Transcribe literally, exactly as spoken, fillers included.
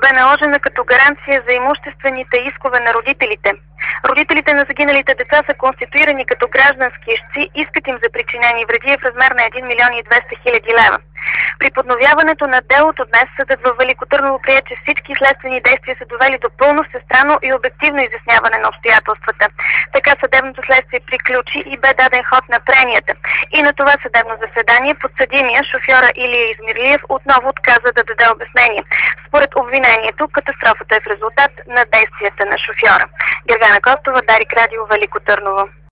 бе наложена като гаранция за имуществените искове на родителите. Родителите на загиналите деца са конституирани като граждански ищци, искат им за причинени вреди в размер на един милион и двеста хиляди лева. При подновяването на делото днес съдът във Велико Търново прие, че всички следствени действия са довели до пълно, всестранно и обективно изясняване на обстоятелствата. Така съдебното следствие приключи и бе даден ход на пренията. И на това съдебно заседание подсъдимия, шофьора Илия Измирлиев, отново отказа да даде обяснение. Според обвинението, катастрофата е в резултат на действията на шофьора. Гергана Костова, Дарик Радио, Велико Търново.